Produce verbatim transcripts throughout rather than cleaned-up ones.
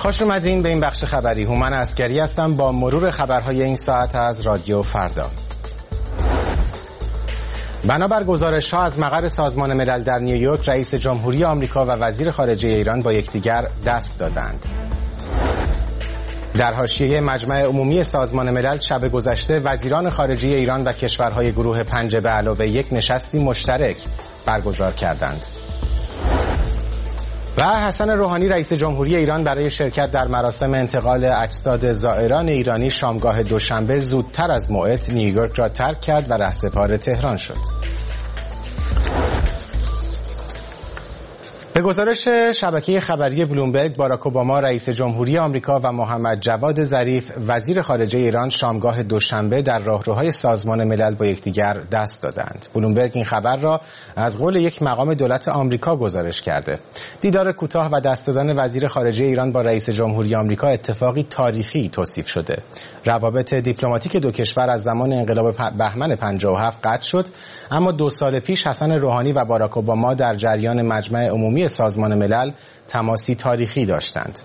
خوش اومدین به این بخش خبری. هومن عسکری هستم با مرور خبرهای این ساعت از رادیو فردا. بنابر گزارش‌ها از مقر سازمان ملل در نیویورک، رئیس جمهوری آمریکا و وزیر خارجه ایران با یکدیگر دست دادند. در حاشیه مجمع عمومی سازمان ملل شب گذشته وزیران خارجه ایران و کشورهای گروه پنج به علاوه یک نشستی مشترک برگزار کردند. و حسن روحانی رئیس جمهوری ایران برای شرکت در مراسم انتقال اجساد زائران ایرانی شامگاه دوشنبه زودتر از موعد نیویورک را ترک کرد و رهسپار تهران شد. به گزارش شبکه خبری بلومبرگ، باراک اوباما رئیس جمهوری آمریکا و محمد جواد ظریف وزیر خارجه ایران شامگاه دوشنبه در راهروهای سازمان ملل با یکدیگر دست دادند. بلومبرگ این خبر را از قول یک مقام دولت آمریکا گزارش کرده. دیدار کوتاه و دست دادن وزیر خارجه ایران با رئیس جمهوری آمریکا اتفاقی تاریخی توصیف شده. روابط دیپلماتیک دو کشور از زمان انقلاب بهمن پنجاه و هفت قطع شد، اما دو سال پیش حسن روحانی و باراک اوباما در جریان مجمع عمومی سازمان ملل تماسی تاریخی داشتند.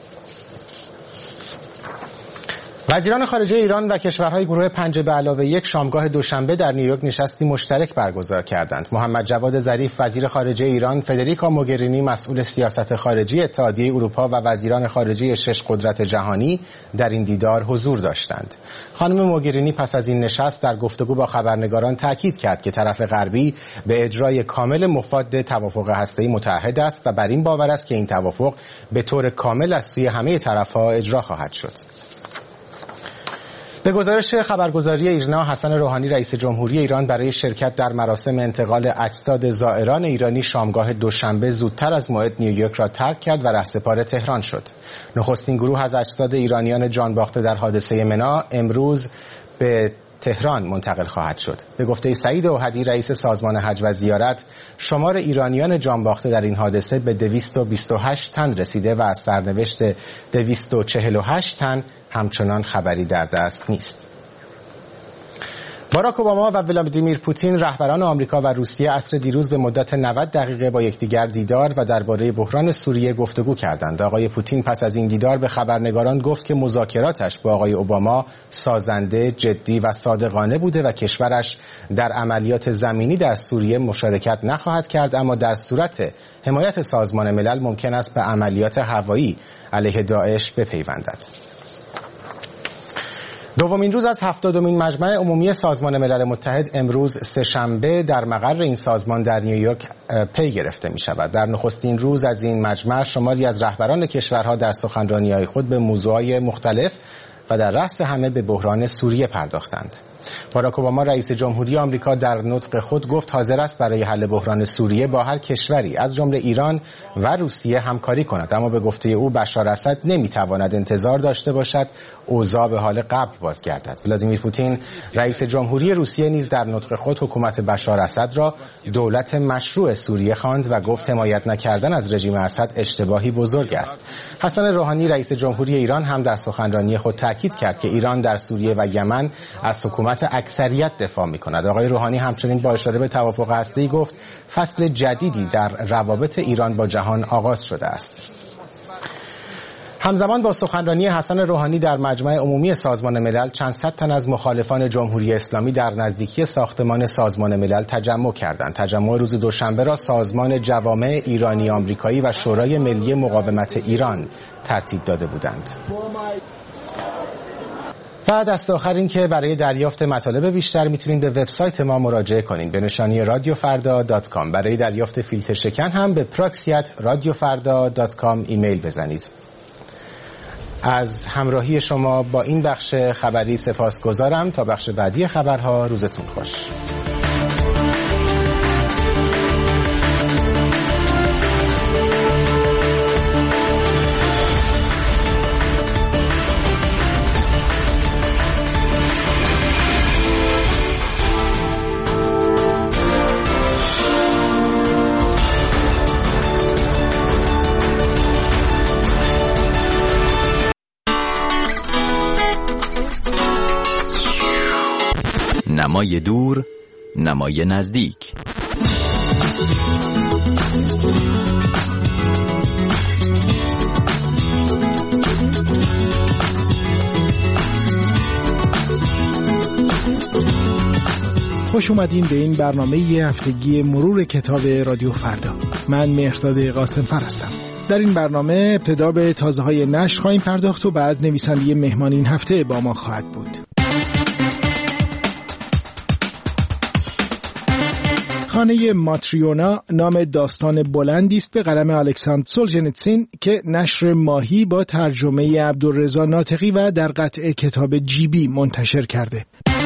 وزیران خارجه ایران و کشورهای گروه پنج به علاوه یک شامگاه دوشنبه در نیویورک نشستی مشترک برگزار کردند. محمد جواد ظریف وزیر خارجه ایران، فدریکا موگرینی مسئول سیاست خارجی اتحادیه اروپا و وزیران خارجه شش قدرت جهانی در این دیدار حضور داشتند. خانم موگرینی پس از این نشست در گفتگو با خبرنگاران تاکید کرد که طرف غربی به اجرای کامل مفاد توافق هسته‌ای متعهد است و بر این باور است که این توافق به طور کامل از سوی همه طرف‌ها اجرا خواهد شد. به گزارش خبرگزاری ایرنا، حسن روحانی رئیس جمهوری ایران برای شرکت در مراسم انتقال اجساد زائران ایرانی شامگاه دوشنبه زودتر از موعد نیویورک را ترک کرد و رهسپار تهران شد. نخستین گروه از اجساد ایرانیان جان باخته در حادثه منا امروز به تهران منتقل خواهد شد. به گفته سعید اوحدی رئیس سازمان حج و زیارت، شمار ایرانیان جان باخته در این حادثه به دویست و بیست و هشت تن رسیده و از سرنوشت دویست و چهل و هشت تن همچنان خبری در دست نیست. باراک اوباما و ولادیمیر پوتین رهبران آمریکا و روسیه عصر دیروز به مدت نود دقیقه با یکدیگر دیدار و درباره بحران سوریه گفتگو کردند. آقای پوتین پس از این دیدار به خبرنگاران گفت که مذاکراتش با آقای اوباما سازنده، جدی و صادقانه بوده و کشورش در عملیات زمینی در سوریه مشارکت نخواهد کرد، اما در صورت حمایت سازمان ملل ممکن است به عملیات هوایی علیه داعش بپیوندد. دومین روز از هفتادمین مجمع عمومی سازمان ملل متحد امروز سه‌شنبه در مقر این سازمان در نیویورک پی گرفته می شود. در نخستین روز از این مجمع شماری از رهبران کشورها در سخنرانی‌های خود به موضوعات مختلف و در رأس همه به بحران سوریه پرداختند. باراک اوباما رئیس جمهوری آمریکا در نطق خود گفت حاضر است برای حل بحران سوریه با هر کشوری از جمله ایران و روسیه همکاری کند، اما به گفته او بشار اسد نمیتواند انتظار داشته باشد اوضاع به حال قبل بازگردد. ولادیمیر پوتین رئیس جمهوری روسیه نیز در نطق خود حکومت بشار اسد را دولت مشروع سوریه خواند و گفت حمایت نکردن از رژیم اسد اشتباهی بزرگ است. حسن روحانی رئیس جمهوری ایران هم در سخنرانی خود تاکید کرد که ایران در سوریه و یمن از حکومت اکثریت دفاع می‌کند. آقای روحانی همچنین با اشاره به توافق هسته‌ای گفت فصل جدیدی در روابط ایران با جهان آغاز شده است. همزمان با سخنرانی حسن روحانی در مجمع عمومی سازمان ملل، چند صد تن از مخالفان جمهوری اسلامی در نزدیکی ساختمان سازمان ملل تجمع کردند. تجمع روز دوشنبه را سازمان جوامع ایرانی آمریکایی و شورای ملی مقاومت ایران ترتیب داده بودند. و دست آخر این که برای دریافت مطالب بیشتر میتونید به وبسایت ما مراجعه کنید به نشانی رادیو فردا دات کام. برای دریافت فیلتر شکن هم به پراکسی ات رادیو فردا دات کام ایمیل بزنید. از همراهی شما با این بخش خبری سپاسگزارم. تا بخش بعدی خبرها روزتون خوش. نمای دور، نمای نزدیک. خوش اومدین به این برنامه هفتگی مرور کتاب رادیو فردا. من مهرداد قاسم‌فر هستم. در این برنامه ابتدا به تازه‌های نشر خواهیم پرداخت و بعد نویسنده مهمان این هفته با ما خواهد بود. خانه ماتریونا نام داستان بلندی است به قلم الکساندر سولژنیتسین که نشر ماهی با ترجمه عبدالرضا ناطقی و در قطعه کتاب جیبی منتشر کرده.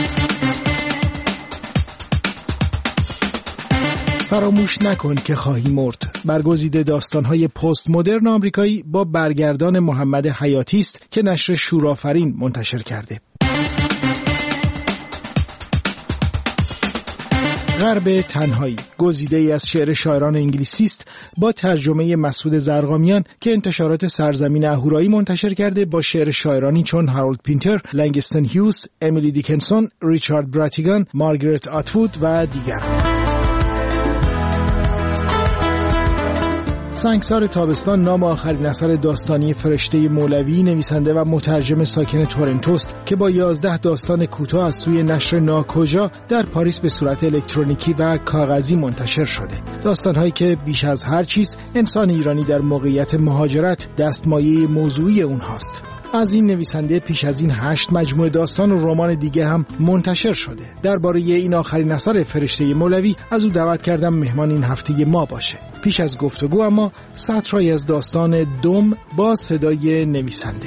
فراموش نکن که خواهی مرد برگزیده داستان‌های پست مدرن آمریکایی با برگردان محمد حیاتی است که نشر شورآفرین منتشر کرده. غرب تنهایی گزیده‌ای از شعر شاعران انگلیسی است با ترجمه مسعود زرقامیان که انتشارات سرزمین اهورایی منتشر کرده با شعر شاعرانی چون هارولد پینتر، لنگستن هیوز، امیلی دیکنسون، ریچارد براتیگان، مارگرت اتوود و دیگران. سنگسار تابستان نام آخرین اثر داستانی فرشته مولوی نویسنده و مترجم ساکن تورنتوست که با یازده داستان کوتاه از سوی نشر ناکجا در پاریس به صورت الکترونیکی و کاغذی منتشر شده. داستان‌هایی که بیش از هر چیز انسان ایرانی در موقعیت مهاجرت دستمایه موضوعی اونهاست. از این نویسنده پیش از این هشت مجموعه داستان و رمان دیگه هم منتشر شده. درباره این آخرین اثر فرشته مولوی از او دعوت کردم مهمان این هفته ما باشه. پیش از گفتگو اما سطرهایی از داستان دم با صدای نویسنده.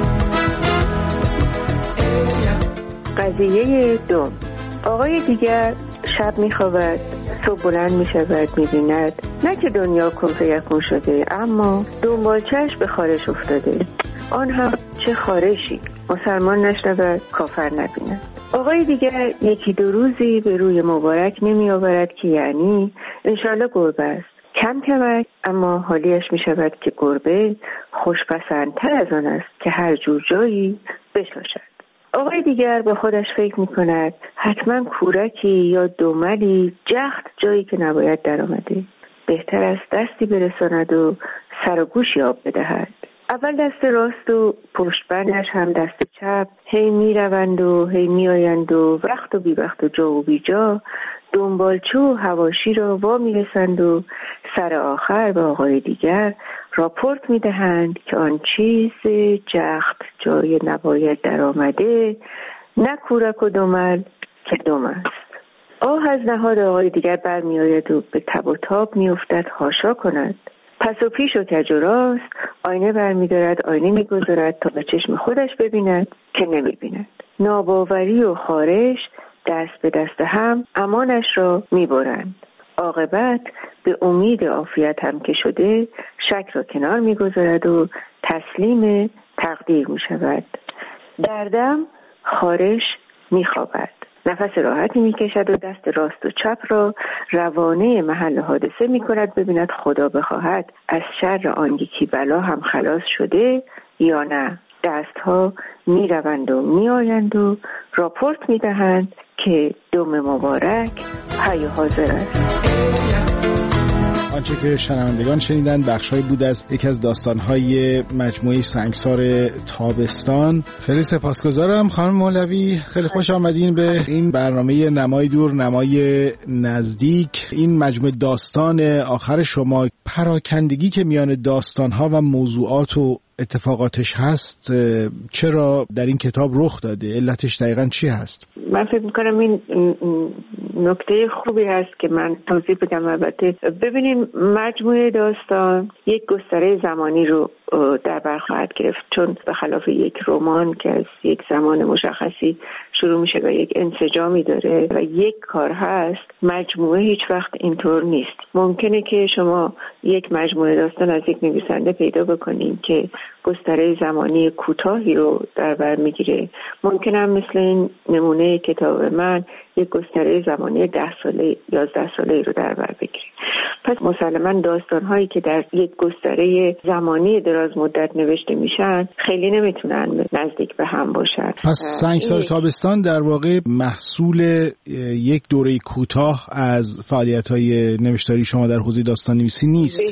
قضیه دم. آقای دیگر شب میخوابد، صبح بلند میشود، میبیند نه که دنیا کن فیکون شده، اما دنبالچش به خارش افتاده. آن هم چه خارشی، مسلمان نشنود، کافر نبیند. آقای دیگر یکی دو روزی به روی مبارک نمی آورد که یعنی انشالله گربه است. کم کمک، اما حالیش می شود که گربه خوشپسندتر از آن است که هر جور جایی بشاشد. آقای دیگر با خودش فکر می کند حتما کورکی یا دملی جخت جایی که نباید در آمده. بهتر است دستی برساند و سر و گوشی آب بدهد. اول دست راست و پشت بندش هم دست چپ هی می روند و هی می آیند و وقت و بی وقت و جا و بی جا دنبالچه و حواشی را وا می رسند و سر آخر به آقای دیگر راپورت می دهند که آن چیز جخت جای نباید در آمده نه کورک و دمل که دم است. آه از نهاد آقای دیگر بر می آید و به تب و تاب می افتد حاشا کند. پس و پیش و کج و راست آینه برمی دارد، آینه می گذارد تا به چشم خودش ببیند که نمی بیند. ناباوری و خارش دست به دست هم امانش را می برند. عاقبت به امید عافیت هم که شده شک را کنار می گذارد و تسلیم تقدیر می شود. دردم خارش می خوابد. نفس راحتی می کشد و دست راست و چپ را روانه محل حادثه می کند ببیند خدا بخواهد از شر آن یکی بلا هم خلاص شده یا نه. دستها می روند و می آیند و راپورت می دهند که دم مبارک حی و حاضر است. آنچه که شنوندگان شنیدن بخش‌هایی بود از یکی از داستان‌های مجموعه سنگسار تابستان. خیلی سپاسگزارم خانم مولوی، خیلی خوش آمدین به این برنامه نمای دور نمای نزدیک. این مجموعه داستان آخر شما، پراکندگی که میان داستان‌ها و موضوعات و اتفاقاتش هست چرا در این کتاب رخ داده؟ علتش دقیقاً چی هست؟ من فکر میکنم این نکته خوبی هست که من توضیح بدم. البته ببینیم مجموعه داستان یک گستره زمانی رو در بر خواهد گرفت، چون به خلاف یک رمان که از یک زمان مشخصی شروع میشه و یک انسجامی داره و یک کار هست، مجموعه هیچ وقت اینطور نیست. ممکنه که شما یک مجموعه داستان از یک نویسنده پیدا بکنین که گستره زمانی کوتاهی رو در بر میگیره. ممکنه هم مثل این نمونه کتاب من یک گستره زمانی ده ساله یازده ساله رو در بر بگیره. پس مسلماً داستان‌هایی که در یک گستره زمانی دراز مدت نوشته میشن خیلی نمیتونن نزدیک به هم باشن. پس سنگسار تابستان در واقع محصول یک دوره کوتاه از فعالیت‌های نوشتاری شما در حوزه داستان‌نویسی نیست. به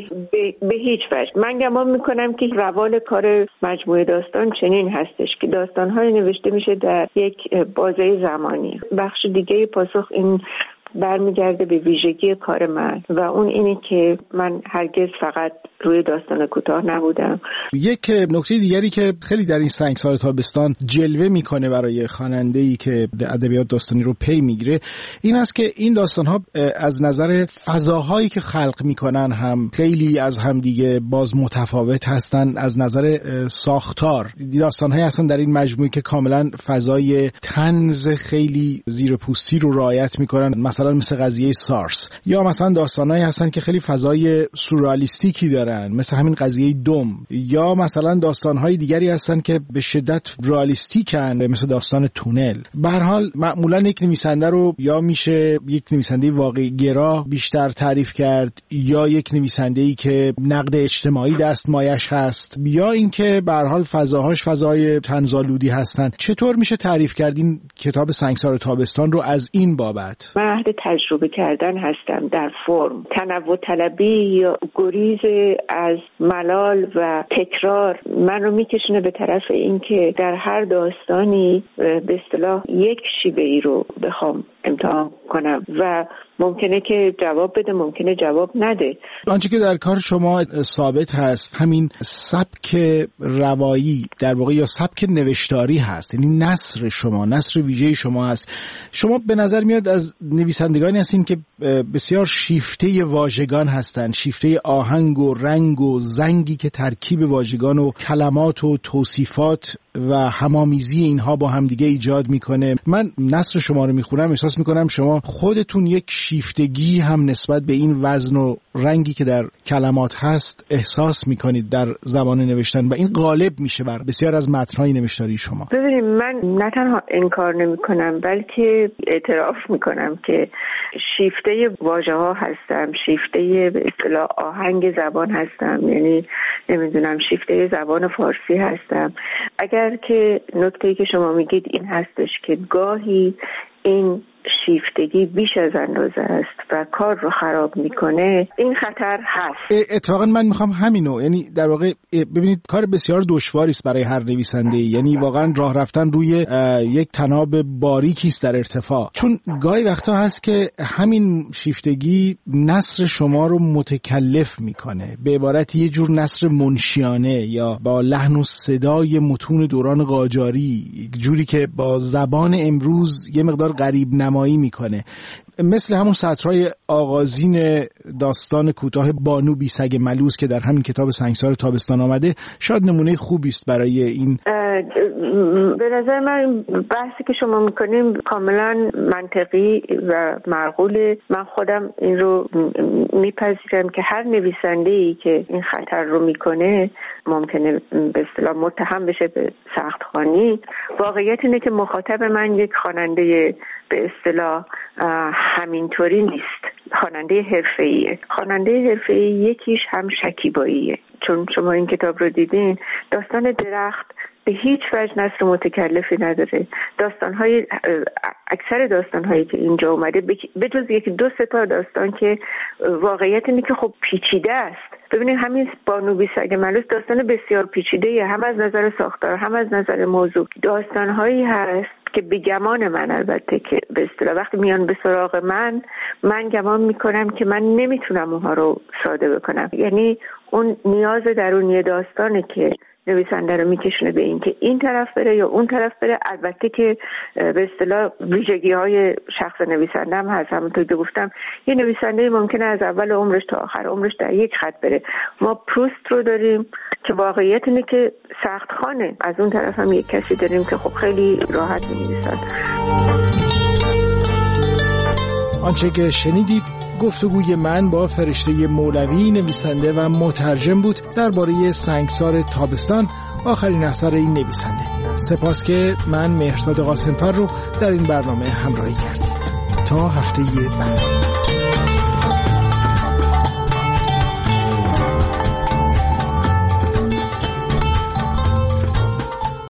به, به هیچ وجه. من گمان میکنم که روال کار مجموعه داستان چنین هستش که داستان‌های نوشته میشه در یک بازه زمانی. بخش دیگه پاسخ این برمیگرده به ویژگی کار من و اون اینه که من هرگز فقط روی داستان کوتاه نبودم. یک نکته دیگری که خیلی در این سنگسار تابستان جلوه میکنه برای خواننده‌ای که ادبیات داستانی رو پی میگیره این است که این داستان‌ها از نظر فضاهایی که خلق میکنن هم خیلی از هم دیگه باز متفاوت هستن. از نظر ساختار داستان‌هایی هستن در این مجموعه که کاملا فضای طنز خیلی زیر پوستی رو رعایت میکنن، مثلا مثل قضیه سارس، یا مثلا داستانایی هستن که خیلی فضای سورئالیستیکی دارن مثل همین قضیه دم، یا مثلا داستانهای دیگری هستن که به شدت رئالیستیکن مثل داستان تونل. به هر حال معمولا یک نویسنده رو یا میشه یک نویسنده واقعی گرا بیشتر تعریف کرد، یا یک نویسنده‌ای که نقد اجتماعی دستمایش هست، یا اینکه به هر حال فضاهاش فضای طنزآلودی هستن. چطور میشه تعریف کرد این کتاب سنگسار تابستان رو از این بابت؟ من تجربه کردن هستم در فرم. تنوع طلبی یا گریز از ملال و تکرار من رو میکشونه به طرف اینکه در هر داستانی به اصطلاح یک شیوه‌ای رو بخوام امتحان کنم و ممکنه که جواب بده، ممکنه جواب نده. آنچه که در کار شما ثابت هست همین سبک روایی در واقع یا سبک نوشتاری هست، یعنی نثر شما، نثر ویژه شما هست. شما به نظر میاد از نویسندگانی هستین که بسیار شیفته واژگان هستن، شیفته آهنگ و رنگ و زنگی که ترکیب واژگان و کلمات و توصیفات و همامیزی اینها با همدیگه ایجاد میکنه. من نثر شما رو میخونم احساس میکنم شما خودتون یک شیفتگی هم نسبت به این وزن و رنگی که در کلمات هست احساس میکنید در زبان نوشتن و این غالب میشه بر بسیار از متن‌های نوشتاری شما. ببینید من نه تنها انکار نمیکنم بلکه اعتراف میکنم که شیفته واژه‌ها هستم، شیفته به اصطلاح آهنگ زبان هستم، یعنی نمیدونم شیفته زبان فارسی هستم. اگر که نکته‌ای که شما میگید این هستش که گاهی این شیفتگی بیش از اندازه است و کار رو خراب میکنه، این خطر هست. اتفاقا من میخوام همینو، یعنی در واقع ببینید کار بسیار دشواری است برای هر نویسنده، یعنی واقعا راه رفتن روی یک طناب باریکی است در ارتفاع، چون گاهی وقتا هست که همین شیفتگی نثر شما رو متکلف میکنه، به عبارت یه جور نثر منشیانه یا با لحن و صدای متون دوران قاجاری، جوری که با زبان امروز یه مقدار غریب نمایی میکنه، مثل همون سطرهای آغازین داستان کوتاه بانو بی سگ ملوس که در همین کتاب سنگسار تابستان آمده. شاید نمونه خوبی است برای این. به نظر من بحثی که شما میکنیم کاملا منطقی و معقوله. من خودم این رو میپذیرم که هر نویسنده‌ای که این خطر رو میکنه ممکنه به اصطلاح متهم بشه به سخت‌خوانی. واقعیت اینه که مخاطب من یک خواننده به اصطلاح همینطوری نیست، خواننده حرفه‌ایه. خواننده حرفه‌ای یکیش هم شکیباییه، چون شما این کتاب رو دیدین. داستان درخت به هیچ وجه نثر متکلفی نداره. داستان‌های اکثر داستان‌هایی که اینجا اومده به جز یک دو سه تا داستان که واقعیت اینه که خب پیچیده است. ببینید همین بانو بی سگ ملوس داستان بسیار پیچیده‌ایه، هم از نظر ساختار هم از نظر موضوع. داستان‌هایی هست که به گمان من البته که به اصطلاح وقتی میان به سراغ من من گمان میکنم که من نمیتونم اونها رو ساده بکنم، یعنی اون نیاز درونی داستانه که نویسنده رو میکشونه به این که این طرف بره یا اون طرف بره. البته که به اصطلاح ویژگی های شخص نویسنده هم هست. همونطور که گفتم یه نویسنده ممکنه از اول عمرش تا آخر عمرش در یک خط بره. ما پروست رو داریم که واقعیت اینه که سخت خانه، از اون طرف هم یک کسی داریم که خب خیلی راحت می‌نویسن. آنچه که شنیدید گفتگوی من با فرشته مولوی، نویسنده و مترجم بود درباره سنگسار تابستان، آخرین اثر این نویسنده. سپاس که من مهرداد قاسمفر رو در این برنامه همراهی کردید. تا هفته بعد.